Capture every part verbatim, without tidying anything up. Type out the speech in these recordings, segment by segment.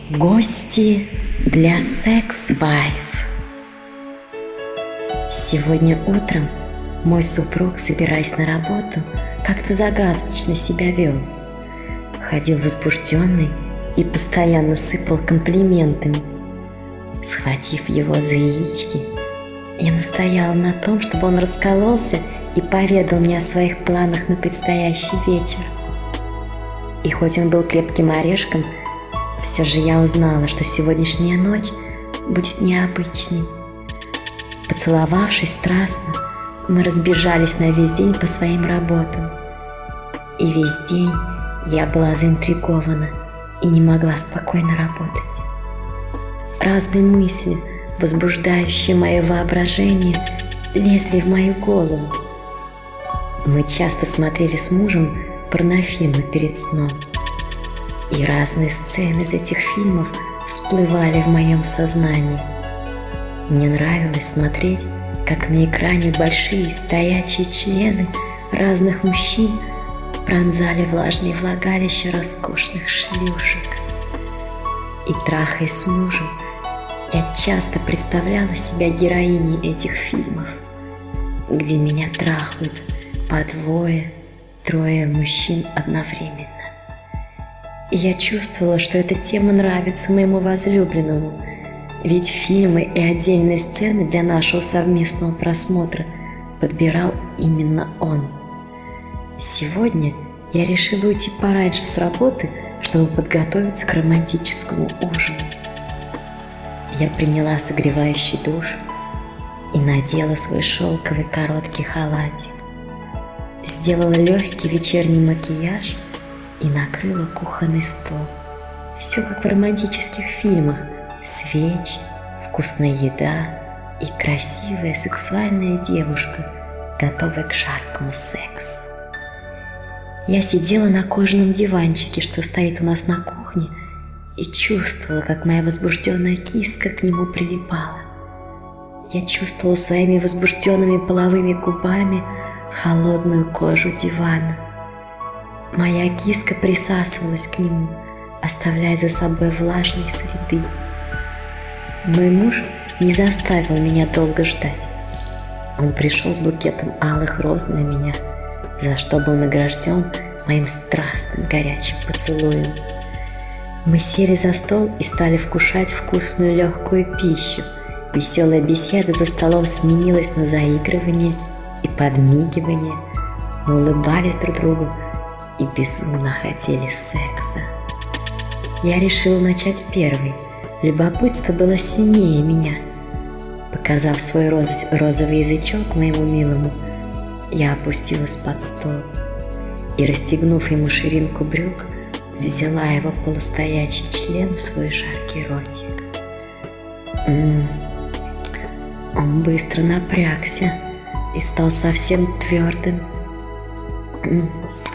Гости для секс-вайф. Сегодня утром мой супруг, собираясь на работу, как-то загадочно себя вел. Ходил возбужденный и постоянно сыпал комплиментами. Схватив его за яички, я настояла на том, чтобы он раскололся и поведал мне о своих планах на предстоящий вечер. И хоть он был крепким орешком, все же я узнала, что сегодняшняя ночь будет необычной. Поцеловавшись страстно, мы разбежались на весь день по своим работам. И весь день я была заинтригована и не могла спокойно работать. Разные мысли, возбуждающие мое воображение, лезли в мою голову. Мы часто смотрели с мужем порнофильмы перед сном. И разные сцены из этих фильмов всплывали в моем сознании. Мне нравилось смотреть, как на экране большие стоячие члены разных мужчин пронзали влажные влагалища роскошных шлюшек. И, трахаясь с мужем, я часто представляла себя героиней этих фильмов, где меня трахают по двое, трое мужчин одновременно. И я чувствовала, что эта тема нравится моему возлюбленному, ведь фильмы и отдельные сцены для нашего совместного просмотра подбирал именно он. Сегодня я решила уйти пораньше с работы, чтобы подготовиться к романтическому ужину. Я приняла согревающий душ и надела свой шелковый короткий халатик, сделала легкий вечерний макияж и накрыла кухонный стол. Все как в романтических фильмах: свечи, вкусная еда и красивая сексуальная девушка, готовая к жаркому сексу. Я сидела на кожаном диванчике, что стоит у нас на кухне, и чувствовала, как моя возбужденная киска к нему прилипала. Я чувствовала своими возбужденными половыми губами холодную кожу дивана. Моя киска присасывалась к нему, оставляя за собой влажные следы. Мой муж не заставил меня долго ждать. Он пришел с букетом алых роз на меня, за что был награжден моим страстным горячим поцелуем. Мы сели за стол и стали вкушать вкусную легкую пищу. Веселая беседа за столом сменилась на заигрывание и подмигивание. Мы улыбались друг другу и безумно хотели секса. Я решила начать первой. Любопытство было сильнее меня. Показав свой роз... розовый язычок моему милому, я опустилась под стол и, расстегнув ему ширинку брюк, взяла его полустоячий член в свой жаркий ротик. М-м-м. Он быстро напрягся и стал совсем твердым. М-м-м.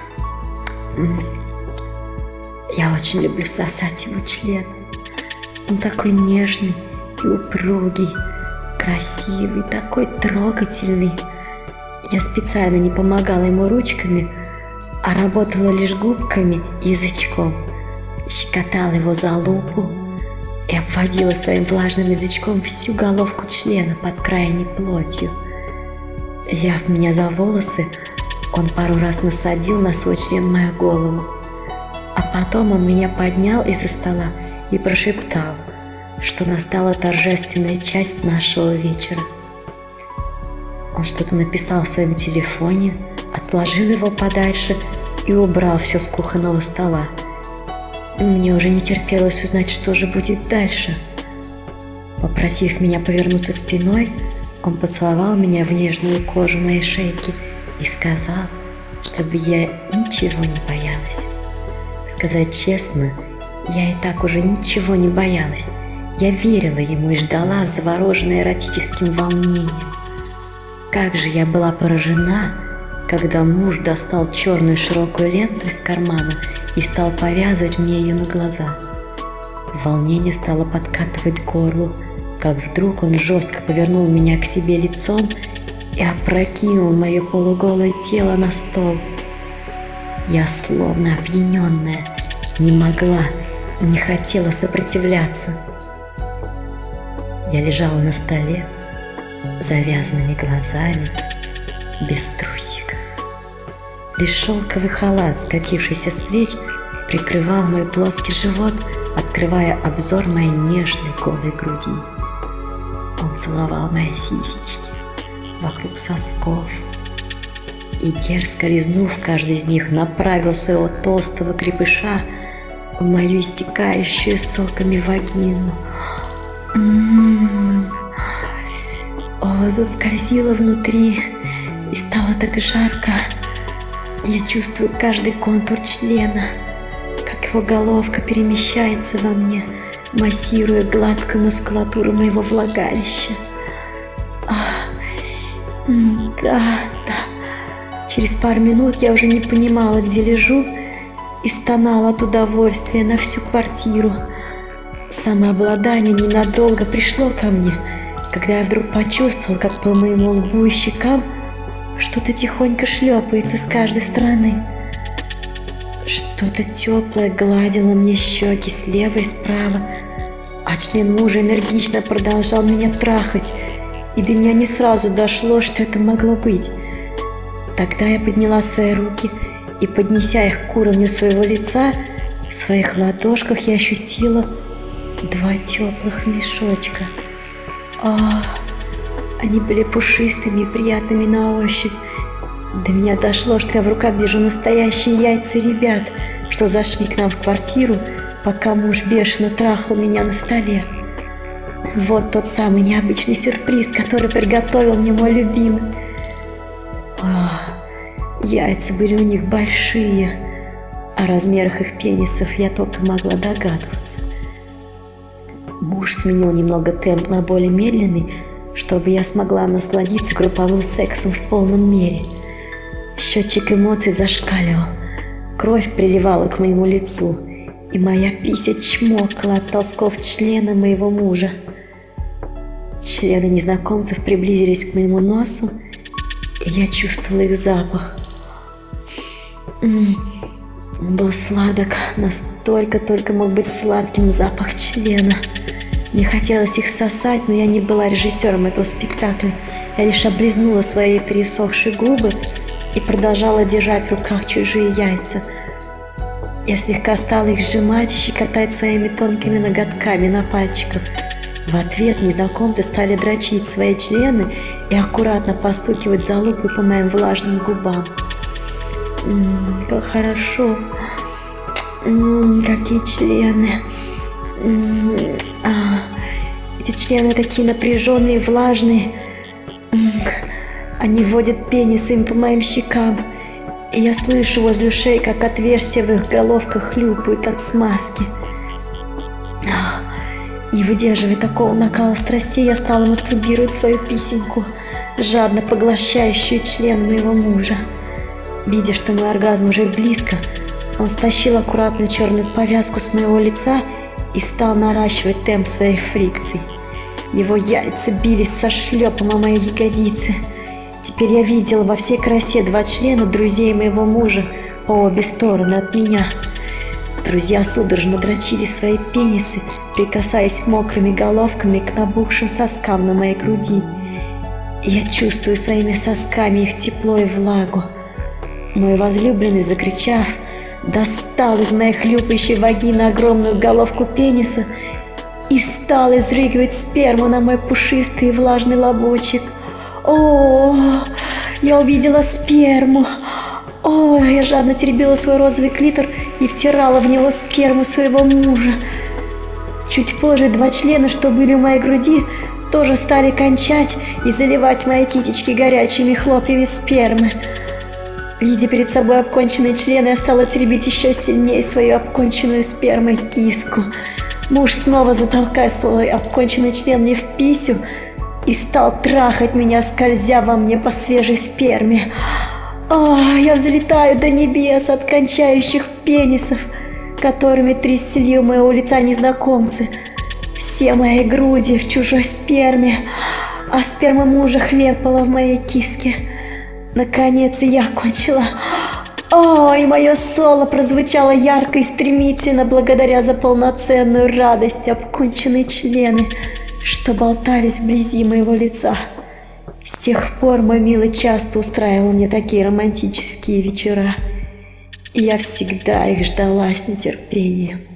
Я очень люблю сосать его член. Он такой нежный и упругий, красивый, такой трогательный. Я специально не помогала ему ручками, а работала лишь губками и язычком. Щекотала его за лупу и обводила своим влажным язычком всю головку члена под крайней плотью. Взяв меня за волосы, он пару раз насадил на свой член мою голову, а потом он меня поднял из-за стола и прошептал, что настала торжественная часть нашего вечера. Он что-то написал в своем телефоне, отложил его подальше и убрал все с кухонного стола. Мне уже не терпелось узнать, что же будет дальше. Попросив меня повернуться спиной, он поцеловал меня в нежную кожу моей шейки и сказал, чтобы я ничего не боялась. Сказать честно, я и так уже ничего не боялась. Я верила ему и ждала, завороженная эротическим волнением. Как же я была поражена, когда муж достал черную широкую ленту из кармана и стал повязывать мне ее на глаза. Волнение стало подкатывать к горлу, как вдруг он жестко повернул меня к себе лицом и опрокинул мое полуголое тело на стол. Я, словно опьяненная, не могла и не хотела сопротивляться. Я лежала на столе, завязанными глазами, без трусика. Лишь шелковый халат, скатившийся с плеч, прикрывал мой плоский живот, открывая обзор моей нежной голой груди. Он целовал мои сисечки вокруг сосков и, дерзко лизнув каждый из них, направил своего толстого крепыша в мою истекающую соками вагину. М-м-м. О, заскользила внутри, и стало так жарко. Я чувствую каждый контур члена, как его головка перемещается во мне, массируя гладкую мускулатуру моего влагалища. Ах, да, да. Через пару минут я уже не понимала, где лежу, и стонала от удовольствия на всю квартиру. Самообладание ненадолго пришло ко мне, когда я вдруг почувствовал, как по моему лбу и щекам что-то тихонько шлепается с каждой стороны. Что-то теплое гладило мне щеки слева и справа, а член мужа энергично продолжал меня трахать, и до меня не сразу дошло, что это могло быть. Тогда я подняла свои руки и, поднеся их к уровню своего лица, в своих ладошках я ощутила два теплых мешочка. А, они были пушистыми и приятными на ощупь. До меня дошло, что я в руках держу настоящие яйца ребят, что зашли к нам в квартиру, пока муж бешено трахал меня на столе. Вот тот самый необычный сюрприз, который приготовил мне мой любимый. А, яйца были у них большие, о размерах их пенисов я только могла догадываться. Муж сменил немного темп на более медленный, чтобы я смогла насладиться групповым сексом в полном мере. Счетчик эмоций зашкаливал, кровь приливала к моему лицу, и моя пися чмокала от толсков члена моего мужа. Члены незнакомцев приблизились к моему носу, и я чувствовала их запах. Он был сладок, настолько только мог быть сладким запах члена. Мне хотелось их сосать, но я не была режиссером этого спектакля. Я лишь облизнула свои пересохшие губы и продолжала держать в руках чужие яйца. Я слегка стала их сжимать и щекотать своими тонкими ноготками на пальчиках. В ответ незнакомцы стали дрочить свои члены и аккуратно постукивать залупой по моим влажным губам. М-м, как хорошо. М-м, какие члены. М-м, а, эти члены такие напряженные и влажные. М-м, они водят пенисами по моим щекам, и я слышу возле ушей, как отверстия в их головках хлюпают от смазки. А, не выдерживая такого накала страстей, я стала мастурбировать свою писеньку, жадно поглощающую член моего мужа. Видя, что мой оргазм уже близко, он стащил аккуратную черную повязку с моего лица и стал наращивать темп своих фрикций. Его яйца бились со шлепом о мои ягодицы. Теперь я видела во всей красе два члена друзей моего мужа по обе стороны от меня. Друзья судорожно дрочили свои пенисы, прикасаясь мокрыми головками к набухшим соскам на моей груди. Я чувствую своими сосками их тепло и влагу. Мой возлюбленный, закричав, достал из моей хлюпающей вагины огромную головку пениса и стал изрыгивать сперму на мой пушистый и влажный лобочек. О, я увидела сперму. О, я жадно теребила свой розовый клитор и втирала в него сперму своего мужа. Чуть позже два члена, что были в моей груди, тоже стали кончать и заливать мои титечки горячими хлопьями спермы. Видя перед собой обконченные члены, я стала теребить еще сильнее свою обконченную спермой киску. Муж снова затолкал свой обконченный член мне в писю и стал трахать меня, скользя во мне по свежей сперме. О, я взлетаю до небес от кончающих пенисов, которыми трясли у моего лица незнакомцы. Все мои груди в чужой сперме, а сперма мужа хлепала в моей киске. Наконец я кончила. О, и мое соло прозвучало ярко и стремительно благодаря за полноценную радость обконченные члены, что болтались вблизи моего лица. С тех пор мой милый часто устраивал мне такие романтические вечера, и я всегда их ждала с нетерпением.